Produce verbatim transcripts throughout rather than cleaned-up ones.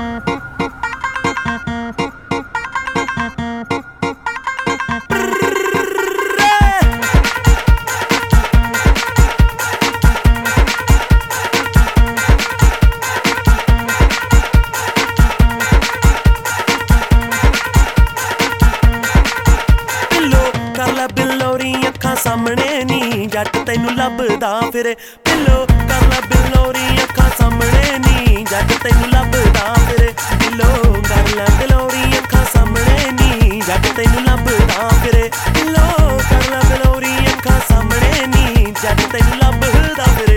सामने नी जट तैनू लभदा फिरे पिलो कर लै बिलोरी अखां सामने नी जट तैनू लभदा फिरे पिलो कर लै बिलोरी अखां सामने नी जट तैनू लभदा फिरे पिलो कर लै बिलोरी अखां सामने नी जट तैनू लभदा फिरे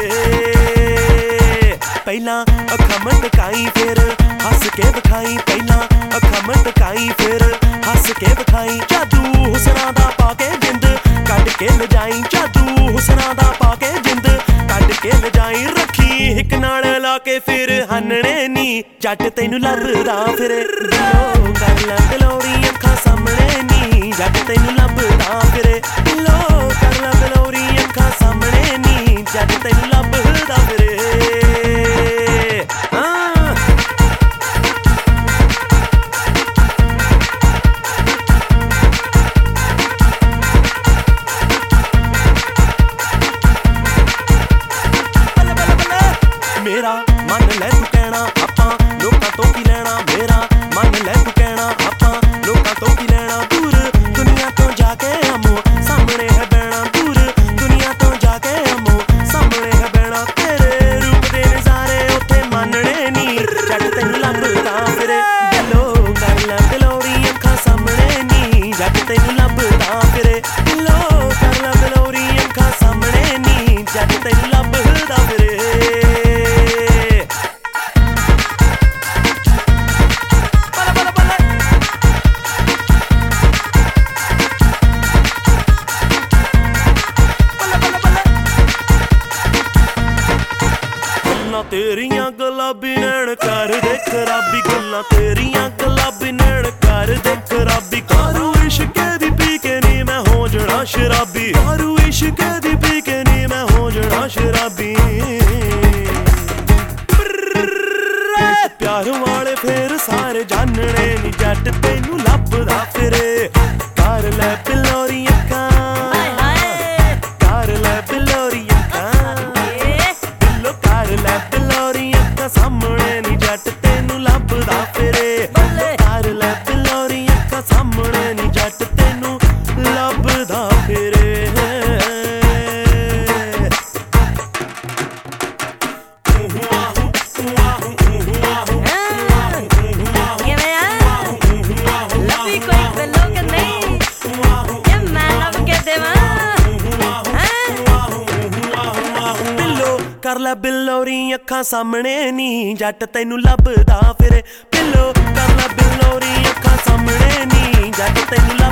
पहला अखां मटकाई फिर हस के विखाई पहला अखां मटकाई फिर हस के विखाई जादू हुसना दा पाके जिंद कट के ले जाई जादू हुसना दा पाके जिंद कट के ले जाई रखी हिक नाल ला के फिर हनने नी जट तैनू लभदा फिरे लो कर लै बिलोरी अखां सामने नी जट तैनू लभदा फिरे लो कर लै बिलोरी अखां सामने नी जट तैनू लभदा फिरे मेरा मन लै तू कहना आपां लोकां तो की लैना मेरा मन लै तू कहना आपां लोकां तो की लैना दूर दुनिया तो जाके अमो सामने है बैणा दूर दुनिया तो जाके अमो सामने है बैणा तेरे रूप दे नज़ारे उत्थे मानने नी जट तैनू लभदा फिरे दिलो कर लै बिलोरी अखां सामने नी जट तैनू लभदा फिरे दिलो कर लै बिलोरी अखां सामने नी जट तैनू लभदा फिरे तेरियां गुलाबी नैन कर दे खराबी गल्लां तेरियां गुलाबी नैन कर दे खराबी कारू इश्क दी पी के नी मैं हो जाना शराबी कारू इश्क दी पी के नी मैं हो जाना शराबी प्यार वाले फिर सारे जानने नी जट तैनू लभदा फिरे कर लै बिलोरी अखां कर लै बिलोरी सामने नी जट तैनू लभदा फिरे कर लै बिलोरी अखां सामने नी जट तैनू लभदा फिरे कर लै बिलोरी अखां सामने नी जट तैनू लभदा फिरे पिलो कर लै बिलोरी अखां सामने नी जट तैनू